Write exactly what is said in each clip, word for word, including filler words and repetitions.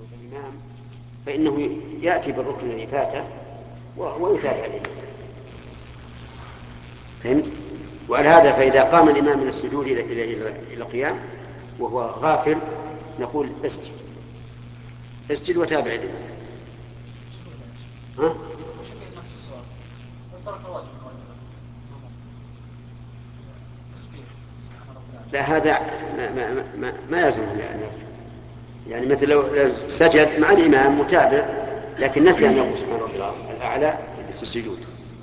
الإمام فإنه يأتي بالركن الذي فاته ويتابع الإمام. فهمت؟ وعلى هذا فإذا قام الإمام من السجود إلى إلى إلى إلى قيام وهو غافل نقول اسجد اسجد وتابع الإمام. ها؟ لا هذا ما ما ما, ما يلزم يعني يعني مثل لو سجد مع الإمام متابع لكن نسي أن يقول سبحان ربي الأعلى في السجود،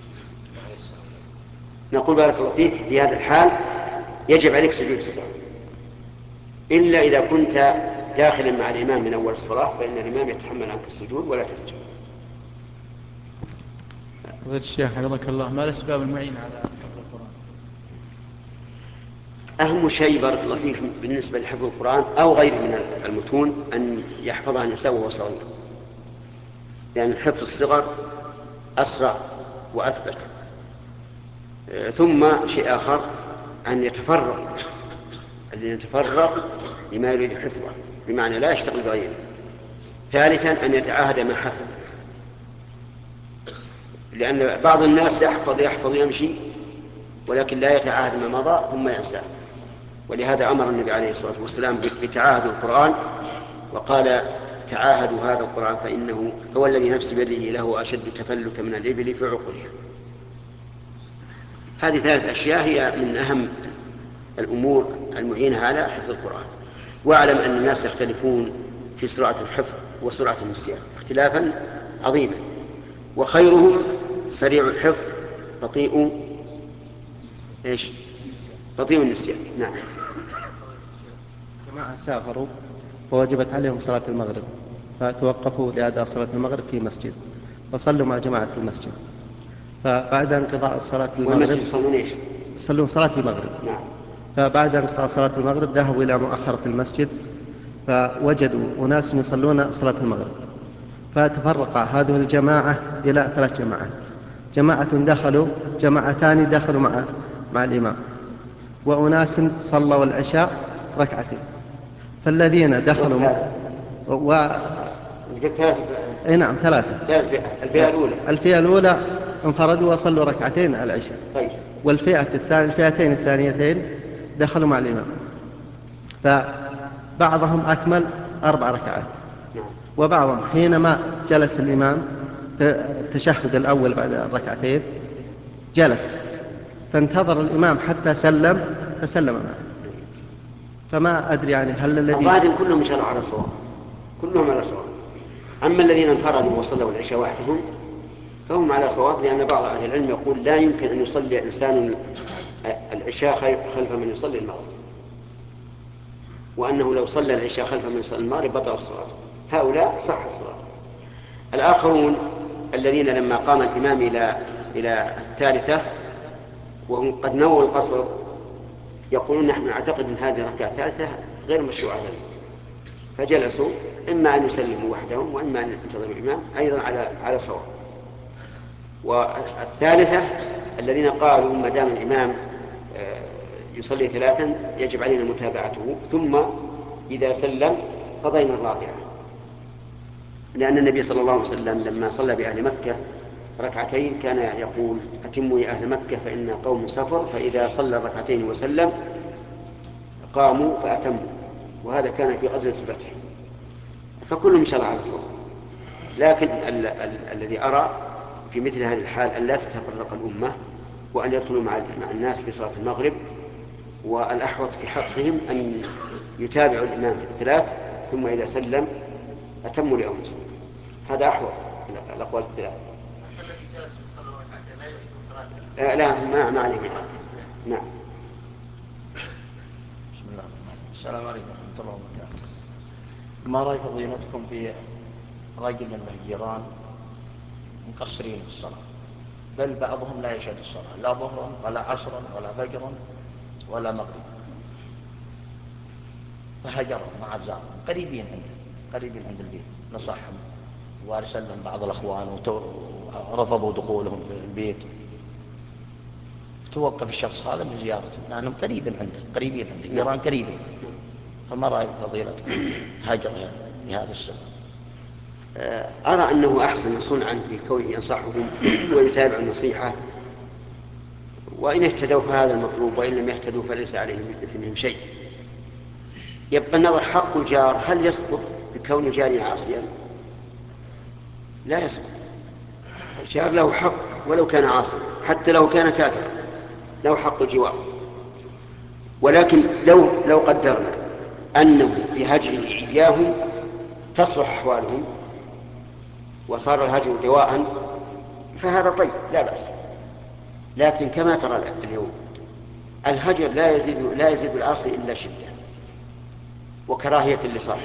نقول بارك الله فيك في هذا الحال يجب عليك سجود السهو، إلا إذا كنت داخلا مع الإمام من أول الصلاة فإن الإمام يتحمل عنك السجود ولا تسجد. فضيلة الشيخ حفظك الله، ما الأسباب المعينة على حفظ القرآن؟ أهم شيء بارك الله فيك بالنسبة لحفظ القرآن أو غيره من المتون أن يحفظها الإنسان وهو صغير، لأن حفظ الصغر أسرع وأثبت. ثم شيء آخر أن يتفرغ أن يتفرغ لما يريد حفظه بمعنى لا يشتغل بغيره. ثالثا أن يتعاهد ما حفظ، لأن بعض الناس يحفظ يحفظ يمشي ولكن لا يتعاهد ما مضى ثم ينسى، ولهذا أمر النبي عليه الصلاة والسلام بتعاهد القرآن وقال تعاهدوا هذا القرآن فإنه هو الذي نفس بيده له أشد تفلتا من الإبل في عقلها. هذه ثلاث أشياء هي من أهم الأمور المعينة على حفظ القرآن. واعلم أن الناس يختلفون في سرعة الحفظ وسرعة النسيان اختلافا عظيما، وخيرهم سريع الحفظ بطيء ايش بطيء النسيان. نعم. جماعة سافروا ووجبت عليهم صلاة المغرب فتوقفوا لأداء صلاة المغرب في مسجد وصلوا مع جماعة في المسجد، فبعد انقضاء صلاة المغرب يصلون ايش؟ يصلون صلاة المغرب. نعم. فبعد انقضاء صلاة المغرب ذهبوا إلى مؤخرة المسجد فوجدوا أناس يصلون صلاة المغرب، فتفرق هذه الجماعة إلى ثلاث جماعات، جماعة دخلوا جماعتان دخلوا مع مع الإمام، وأناس صلوا العشاء ركعتين. فالذين دخلوا مع و... اي نعم ثلاثة. الفئة الأولى الفئة الأولى انفردوا وصلوا ركعتين العشاء. طيب. والفئة الثانية الفئتين الثانيتين دخلوا مع الإمام، فبعضهم أكمل أربع ركعات، وبعضهم حينما جلس الإمام التشهد الأول بعد الركعتين جلس فانتظر الإمام حتى سلم فسلم معه. فما أدري يعني هل الذي الظاهر كلهم إن شاء الله على صواب، كلهم على صواب. أما الذين انفردوا وصلوا العشاء وحدهم فهم على صواب، لأن بعض أهل العلم يقول لا يمكن أن يصلي إنسان العشاء خلف من يصلي المغرب، وأنه لو صلى العشاء خلف من يصلي المغرب بطل الصلاة. هؤلاء صح الصلاة. الآخرون الذين لما قام الإمام إلى إلى الثالثة وهم قد نووا القصر يقولون نحن نعتقد أن هذه الركعة الثالثة غير مشروعة لنا، فجلسوا إما أن يسلموا وحدهم وإما أن ينتظروا الإمام أيضا على على صواب. والثالثة الذين قالوا ما دام الإمام يصلي ثلاثا يجب علينا متابعته، ثم إذا سلم قضينا الرابعة، لأن النبي صلى الله عليه وسلم لما صلى بأهل مكة ركعتين كان يقول أتموا يا أهل مكة فإن قوم سفر، فإذا صلى ركعتين وسلم قاموا فأتموا، وهذا كان في غزوة الفتح. فكل إن شاء الله على صواب، لكن ال- ال- الذي أرى في مثل هذه الحال أن لا تتفرق الأمة وأن يدخلوا مع الناس في صلاة المغرب، والأحوط في حقهم أن يتابعوا الإمام في الثلاث ثم إذا سلم أتموا لأنفسهم. هذا أحوط الأقوال الثلاث. آه لا ما ما عليه. نعم. بسم الله. السلام عليكم ورحمة الله وبركاته. ما رأي فضيلتكم في رجل من الجيران مقصرين في الصلاة، بل بعضهم لا يشهد الصلاة لا ظهرا ولا عصرا ولا فجرا ولا مغرب، فهجرهم مع الزار قريبين عنده قريبين عند البيت، نصحهم وارسل لهم بعض الأخوان ورفضوا دخولهم في البيت، توقف الشخص هذا من زيارته لأنهم قريبين عنده قريبين عنده جيران قريبين. فما رأي فضيلتكم هجر يعني بهذا السبب؟ أرى أنه أحسن صنعا بكونه ينصحهم ويتابع النصيحة، وإن اهتدوا فهذا المطلوب، وإن لم يهتدوا فليس عليهم من إثمهم شيء. يبقى النظر حق الجار هل يسقط بكون الجار عاصيا؟ لا يسقط. الجار له حق ولو كان عاصيا، حتى لو كان كافرا له حق الجوار. ولكن لو لو قدرنا أنه بهجره إياهم تصلح أحوالهم وصار الهجر دواء فهذا طيب لا بأس. لكن كما ترى اليوم الهجر لا يزيد لا يزيد العاصي إلا شدة وكراهية لصاحبه.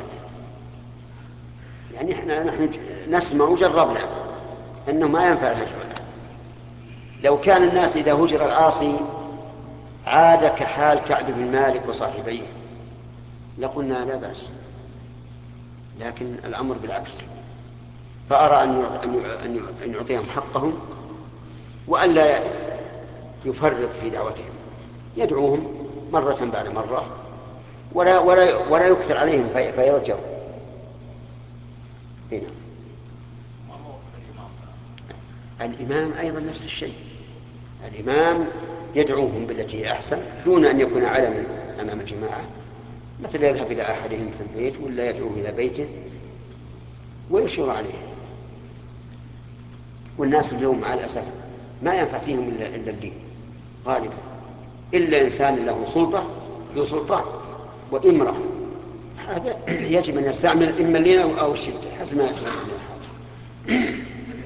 يعني احنا نحن نسمع وجربنا أنه ما ينفع الهجر. لو كان الناس إذا هجر العاصي عاد كحال كعب بن مالك وصاحبيه لقلنا لا بأس، لكن الأمر بالعكس. فأرى أن يعطيهم حقهم وأن لا يفرط في دعوتهم، يدعوهم مرة بعد مرة ولا, ولا, ولا يكثر عليهم فيضجروا. هنا الإمام أيضا نفس الشيء، الإمام يدعوهم بالتي هي أحسن دون أن يكون علما أمام الجماعة، مثل يذهب إلى أحدهم في البيت ولا يدعوه إلى بيته ويشير عليه. والناس اليوم مع الأسف ما ينفع فيهم إلا الدين غالبا، إلا إنسان له سلطة ذو سلطان وإمرة، هذا يجب أن يستعمل إما اللين أو الشدة حسب ما يحصل من الحال.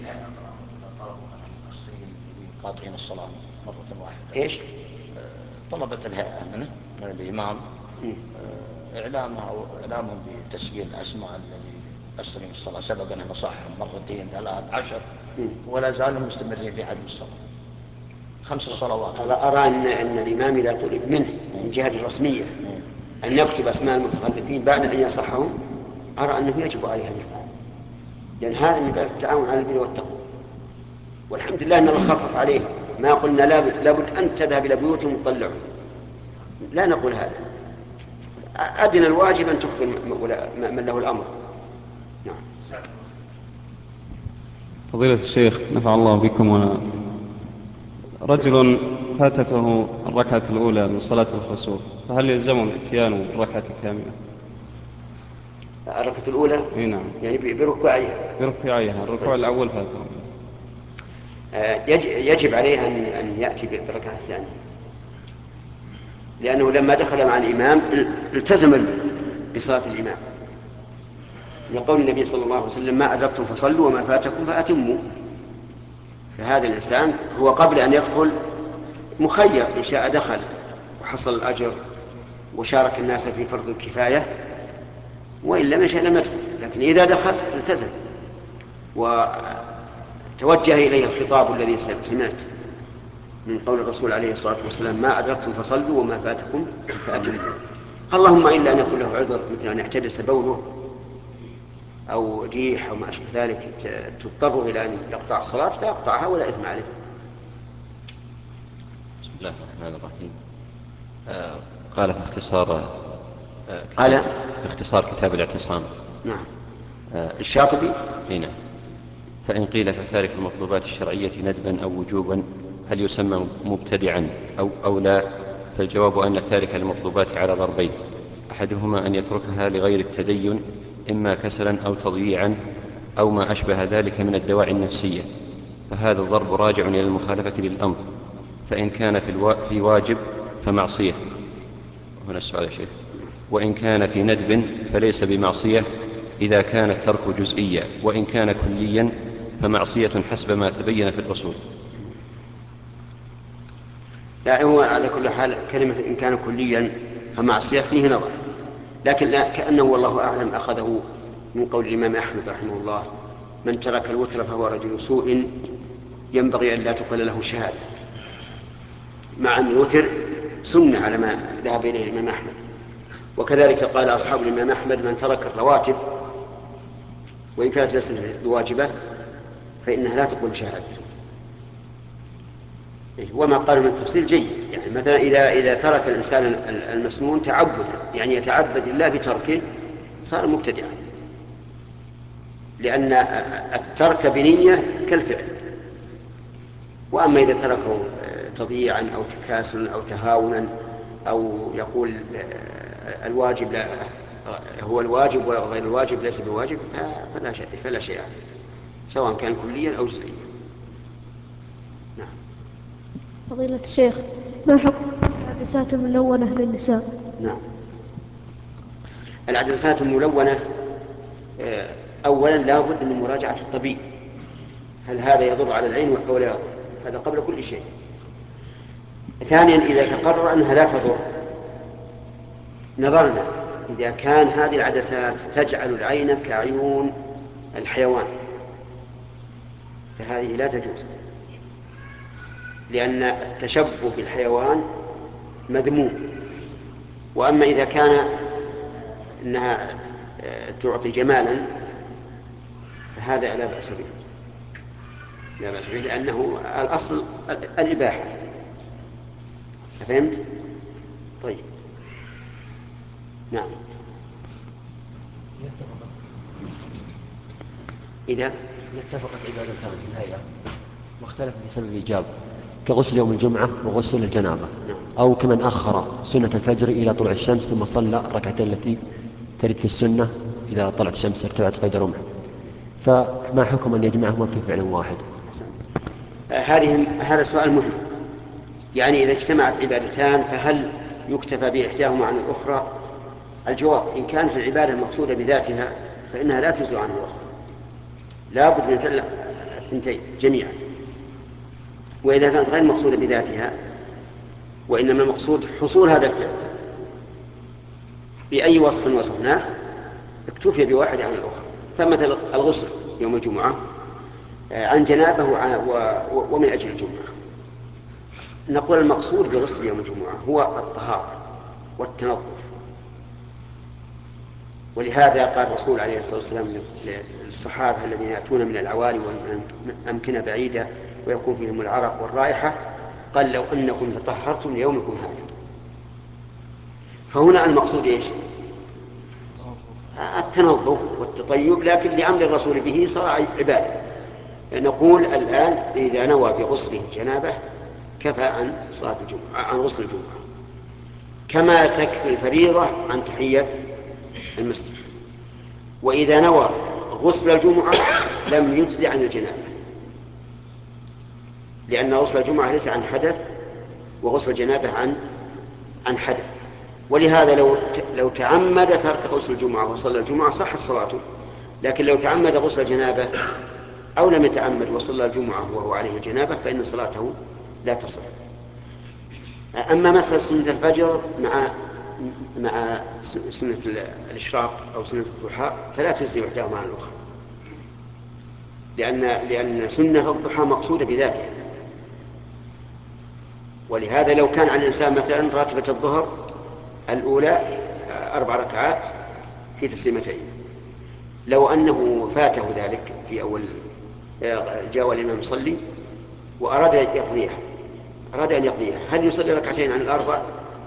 قاطعين الصلاة مرة واحدة. إيش؟ طلبة الهيئة منه من الإمام إعلامه أو إعلامهم بتسجيل أسماء الذي أسلم الصلاة سبب أنه نصحهم مرتين ثلاث عشر ولا زالوا مستمرين في عدم الصلاة خمس الصلوات. أرى أن, أن الإمام إذا طلب منه من جهة الرسمية أن يكتب أسماء المتخلفين بعد أن ينصحهم أرى أنه يجب عليه أن يفعل، لأن هذا من باب التعاون على البر والتقوى. والحمد لله أن الله خفف عليه، ما قلنا لابد أن تذهب إلى بيوتهم وتطلعهم، لا نقول هذا. أدنى الواجب أن تخبر من له الأمر. نعم. فضيلة الشيخ نفع الله بكم. وأنا رجل فاتته الركعة الأولى من صلاة الخسوف فهل يلزم الاتيان بالركعة الكاملة؟ الركعة الأولى؟ اي نعم. يعني بركوعها. بركوعها الركوع الأول فاته. يجب عليه أن يأتي بالركعة الثانية، لأنه لما دخل مع الإمام التزم بصلاة الإمام، لقول النبي صلى الله عليه وسلم ما أدركتم فصلوا وما فاتكم فأتموا. فهذا الإنسان هو قبل أن يدخل مخير، إن شاء دخل وحصل الأجر وشارك الناس في فرض الكفاية، وإن لم يشاء لم يدخل، لكن إذا دخل التزم وتوجه إليه الخطاب الذي سمعت من قول الرسول عليه الصلاة والسلام ما أدركتم فصلوا وما فاتكم فأتموا. اللهم إلا أن يكون له عذر مثل أن يحتبس بوله أو ريح أو ما أشبه ذلك تضطر إلى أن يقطع الصلاة فيقطعها ولا إثم عليه. بسم الله الرحمن الرحيم. آه قال في اختصار آه قال في اختصار كتاب الاعتصام. نعم. آه الشاطبي. نعم. فإن قيل فتارك المطلوبات الشرعية ندبا أو وجوبا هل يسمى مبتدعا أو, أو لا؟ فالجواب أن تارك المطلوبات على ضربين، أحدهما أن يتركها لغير التدين إما كسلا أو تضييعا أو ما أشبه ذلك من الدواعي النفسية، فهذا الضرب راجع إلى المخالفة للأمر، فإن كان في, الوا... في واجب فمعصية. هنا السؤال يا شيخ. وإن كان في ندب فليس بمعصية إذا كان الترك جزئيا، وإن كان كليا فمعصية حسب ما تبين في الأصول. لا هو على كل حال كلمة إن كان كليا فمعصية فيه نظر، لكن لا كأنه والله أعلم أخذه من قول الإمام أحمد رحمه الله من ترك الوتر فهو رجل سوء ينبغي أن لا تقل له شهادة، مع أن الوتر سنة على ما ذهب إليه الإمام أحمد. وكذلك قال أصحاب الإمام أحمد من ترك الرواتب وإن كانت ليست بواجبة فإنها لا تقبل شهادة. وما قال من تفصيل جيد، يعني مثلا إذا إذا ترك الإنسان المسنون تعبدا، يعني يتعبد الله بتركه، صار مبتدعا. لأن الترك بنية كالفعل. وأما إذا تركه تضييعا أو تكاسلا أو تهاونا أو يقول الواجب لا هو الواجب وغير الواجب ليس بواجب فلا شيء فلا شيء عليه سواء كان كليا أو جزئيا. نعم. فضيلة الشيخ، ما حكم العدسات الملونة للنساء؟ نعم. العدسات الملونة أولا لا بد من مراجعة الطبيب، هل هذا يضر على العين أو لا يضر؟ هذا قبل كل شيء. ثانيا إذا تقرر أنها لا تضر نظرنا إذا كان هذه العدسات تجعل العين كعيون الحيوان فهذه لا تجوز، لأن التشبه بالحيوان مذموم. وأما إذا كان أنها تعطي جمالا فهذا لا بأس به لا بأس به لأنه الأصل الإباحة. فهمت؟ طيب. نعم. إذا اتفقت عبادتان في الهيئة واختلف بسبب الإجابة كغسل يوم الجمعة وغسل الجنابة، أو كمن أخر سنة الفجر إلى طلوع الشمس ثم صلى الركعتين التي ترد في السنة إذا طلعت الشمس ارتفعت قيد رمح، فما حكم أن يجمعهما في فعل واحد؟ هذه هذا سؤال مهم. يعني إذا اجتمعت عبادتان فهل يكتفى بإحداهما عن الأخرى؟ الجواب إن كانت العبادة مقصودة بذاتها فإنها لا تجزئ عن الأخرى، لا بد من فعل الثنتين جميعا. وإذا كانت غير مقصودة بذاتها وإنما المقصود حصول هذا الفعل بأي وصف وصفناه اكتفي بواحد عن الأخرى. فمثل الغسل يوم الجمعة عن جنابه ومن أجل الجمعة، نقول المقصود بغسل يوم الجمعة هو الطهارة والتنظف. ولهذا قال الرسول عليه الصلاة والسلام للصحابة الذين يأتون من العوالي وأمكنة بعيدة ويكون فيهم العرق والرائحة قال لو أنكم تطهرتم ليومكم هذا. فهنا المقصود إيش؟ التنظف والتطيب، لكن لأمر الرسول به صار عبادة. نقول الآن إذا نوى بغسله الجنابة كفى عن صلاة الجمعة عن غسل الجمعة كما تكفي الفريضة عن تحية المسجد. وإذا نوى غسل الجمعة لم يجزي عن الجنابة، لأن غسل الجمعة ليس عن حدث وغسل الجنابة عن عن حدث. ولهذا لو لو تعمد ترك غسل الجمعة وصلى الجمعة صحت صلاته، لكن لو تعمد غسل الجنابة أو لم يتعمد وصلى الجمعة وهو عليه الجنابة فإن صلاته لا تصح. أما مسألة سنة الفجر مع مع سنة الإشراق أو سنة الضحى فلا تجزي إحداهما عن الأخرى، لأن لأن سنة الضحى مقصودة بذاتها. ولهذا لو كان على الإنسان مثلا راتبة الظهر الأولى أربع ركعات في تسليمتين، لو أنه فاته ذلك في أول جاء الإمام يصلي وأراد يقضيها أراد أن يقضيها هل يصلي ركعتين عن الأربع؟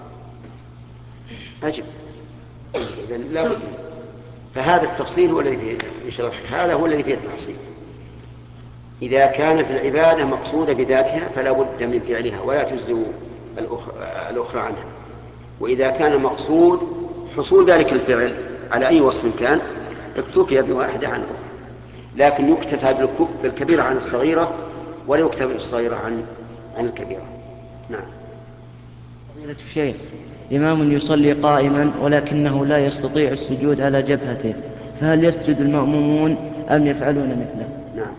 أجب إذن لا بد. فهذا التفصيل هو الذي فيه هذا هو الذي فيه التحصيل. إذا كانت العبادة مقصودة بذاتها فلا بد من فعلها ولا تجزئ الأخرى عنها. وإذا كان المقصود حصول ذلك الفعل على أي وصف كان اكتفي بواحدة عن الأخرى، لكن يكتفى بالكبيرة عن الصغيرة ولا يكتفى بالصغيرة عن عن الكبيرة. نعم. فضيلة الشيخ، إمام يصلي قائما ولكنه لا يستطيع السجود على جبهته، فهل يسجد المأمومون أم يفعلون مثله؟ نعم.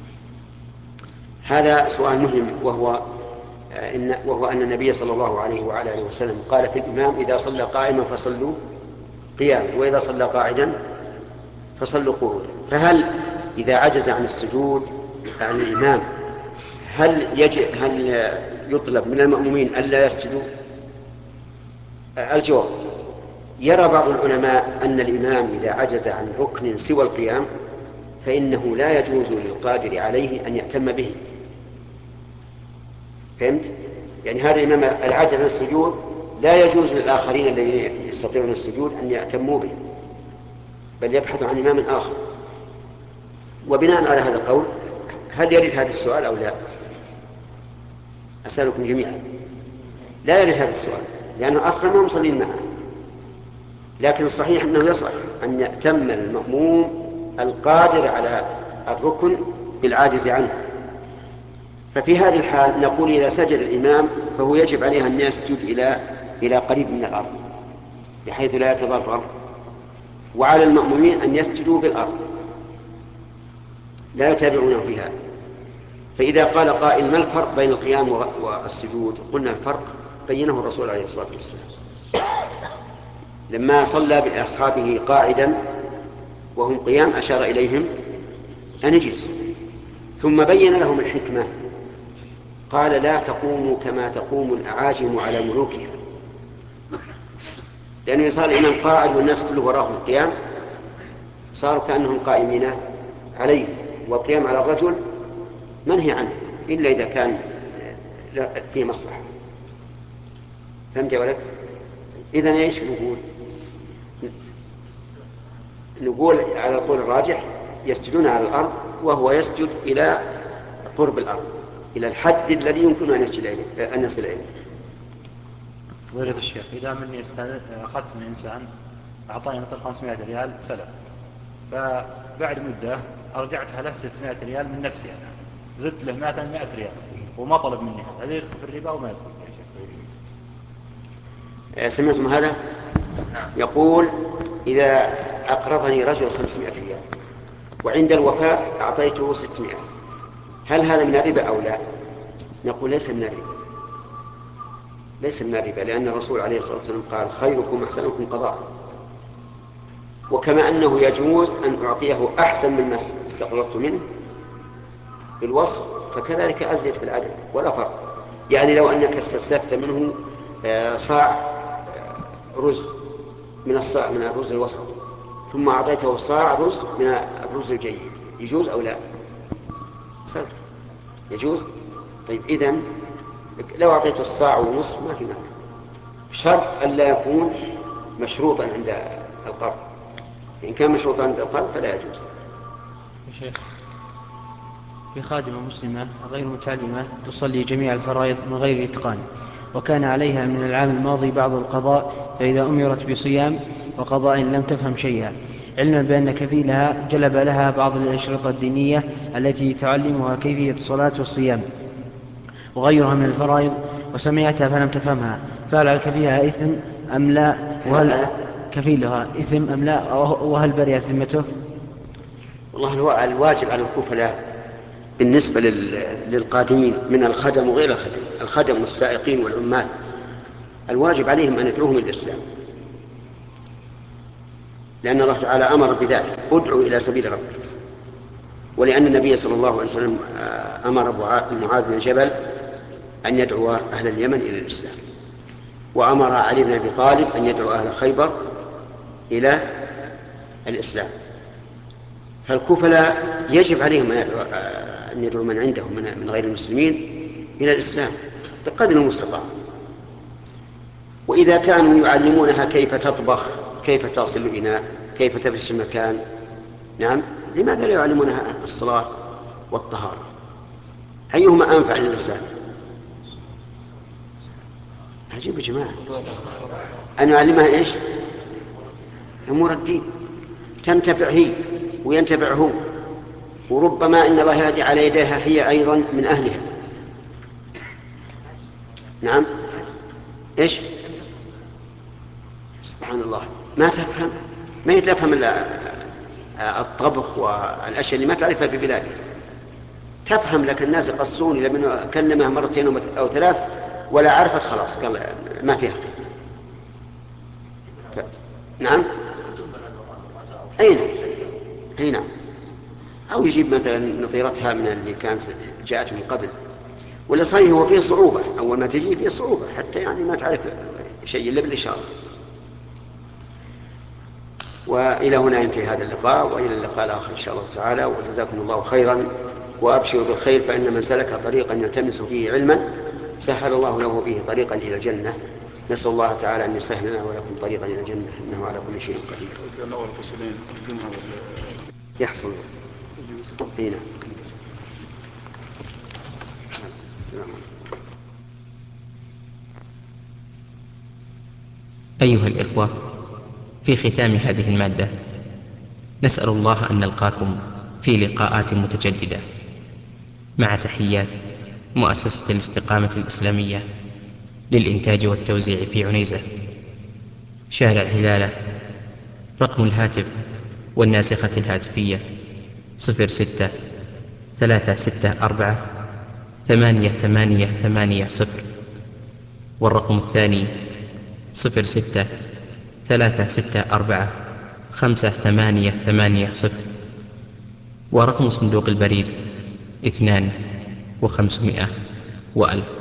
هذا سؤال مهم، وهو إن وهو أن النبي صلى الله عليه وعلى آله وسلم قال في الإمام إذا صلى قائما فصلوا قياما وإذا صلى قاعدا فصلوا قعودا. فهل إذا عجز عن السجود عن الإمام هل يجب هل يطلب من المأمومين ألا يسجدوا؟ الجواب: يرى بعض العلماء أن الإمام إذا عجز عن ركن سوى القيام فإنه لا يجوز للقادر عليه أن يأتم به. فهمت؟ يعني هذا الإمام العاجز عن السجود لا يجوز للآخرين الذين يستطيعون السجود أن يأتموا به، بل يبحث عن إمام آخر. وبناء على هذا القول هل يرد هذا السؤال أو لا؟ أسألكم جميعا. لا يرد هذا السؤال لأنه أصلا ما مصلين معه، لكن الصحيح أنه يصح أن يأتم المأموم القادر على الركن بالعاجز عنه. ففي هذه الحال نقول إذا سجد الإمام فهو يجب عليه أن يسجد إلى إلى قريب من الأرض بحيث لا يتضرر، وعلى المأمومين أن يسجدوا بالأرض لا يتابعونه فيها. فإذا قال قائل ما الفرق بين القيام والسجود؟ قلنا الفرق بينه الرسول عليه الصلاة والسلام لما صلى بأصحابه قاعدا وهم قيام أشار إليهم أن اجلسوا، ثم بين لهم الحكمة قال لا تقوموا كما تقوم الأعاجم على ملوكها، لأنه صار الإمام قاعد والناس كله وراهم القيام صاروا كأنهم قائمين عليه، والقيام على الرجل منهي عنه إلا إذا كان فيه مصلحة. فهمت يا ولد؟ إذن إيش نقول؟ نقول على القول الراجح يسجدون على الأرض وهو يسجد إلى قرب الأرض إلى الحد الذي يمكن أن يصل إليه. فضيلة الشيخ، إذا مني أخذت من إنسان أعطاني مثل خمسمائة ريال سلف، فبعد مدة أرجعتها له ستمائة ريال من نفسي أنا، زدت له مائة ريال وما طلب مني، هذا يدخل في الربا وما يدخل؟ سمعتم هذا؟ يقول إذا أقرضني رجل خمسمائة ريال وعند الوفاء أعطيته ستمائة، هل هذا من الربا أو لا؟ نقول ليس من الربا، ليس من الربا، لأن الرسول عليه الصلاة والسلام قال خيركم أحسنكم قضاء. وكما أنه يجوز أن أعطيه أحسن مما استقرضت منه بالوصف فكذلك أزيد في العدد ولا فرق. يعني لو أنك استسلفت منه صاع رز من الصاع من الرز الوسط ثم أعطيته صاع رز من الرز الجيد يجوز أو لا؟ صدق يجوز. طيب إذن لو أعطيته الصاع ونصف ما في مانع، بشرط أن لا يكون مشروطا عند القرض. إن كان مشروطا عند القرض فلا يجوز. يا شيخ، في خادمة مسلمة غير متعلمة تصلي جميع الفرائض من غير إتقان، وكان عليها من العام الماضي بعض القضاء، فإذا أمرت بصيام وقضاء لم تفهم شيئا، علما بأن كفيلها جلب لها بعض الأشرطة الدينية التي تعلمها كيفية الصلاة والصيام وغيرها من الفرائض، وسمعتها فلم تفهمها، فعل كفيلها إثم أم لا؟ وهل كفيلها إثم أم لا؟ وهل برئت ذمته؟ والله الواجب على الكفلاء بالنسبة للقادمين من الخدم وغير الخدم، الخدم والسائقين والعمال، الواجب عليهم أن يدعوهم إلى الإسلام، لأن الله تعالى أمر بذلك ادعوا إلى سبيل ربك، ولأن النبي صلى الله عليه وسلم أمر معاذ بن جبل أن يدعو أهل اليمن إلى الإسلام، وأمر علي بن أبي طالب أن يدعو أهل خيبر إلى الإسلام. فالكفلاء يجب عليهم أن يدعو من عندهم من غير المسلمين إلى الإسلام بقدر المستطاع. وإذا كانوا يعلمونها كيف تطبخ، كيف تصل الإناء، كيف تفرش المكان، نعم، لماذا لا يعلمونها الصلاة والطهارة؟ أيهما أنفع للإنسان؟ عجيب يا جماعة، أن يعلمها إيش؟ أمور الدين تنتفع هي وينتفع هو، وربما إن الله يهدي على يديها هي أيضا من أهلها. نعم، إيش؟ سبحان الله، ما تفهم، ما هي تفهم الطبخ والأشياء اللي ما تعرفها في بلادها، تفهم، لكن الناس يقصون إلى من أكلمها مرتين أو ثلاث ولا عرفت خلاص قال ما فيها خير. ف... نعم، أي نعم، أي نعم، أو يجيب مثلا نظيرتها من اللي كانت جاءت من قبل، ولا صحيح هو فيه صعوبة، أول ما تجي فيه صعوبة حتى يعني ما تعرف شيء إلا بالإشارة. وإلى هنا ينتهي هذا اللقاء، وإلى اللقاء الآخر إن شاء الله تعالى، وجزاكم الله خيرا، وأبشروا بالخير، فإن من سلك طريقا يلتمس فيه علما سهل الله له به طريقا إلى الجنة. نسأل الله تعالى أن يسهل لنا ولكم طريقا إلى الجنة، إنه على كل شيء قدير. يحصل هنا. أيها الإخوة، في ختام هذه المادة نسأل الله أن نلقاكم في لقاءات متجددة، مع تحيات مؤسسة الاستقامة الإسلامية للإنتاج والتوزيع في عنيزة، شارع هلالة. رقم الهاتف والناسخة الهاتفية صفر ستة ثلاثة ستة أربعة ثمانية ثمانية ثمانية صفر، والرقم الثاني صفر ستة ثلاثة ستة أربعة خمسة ثمانية ثمانية صفر، ورقم صندوق البريد اثنان وخمسمائة وألف.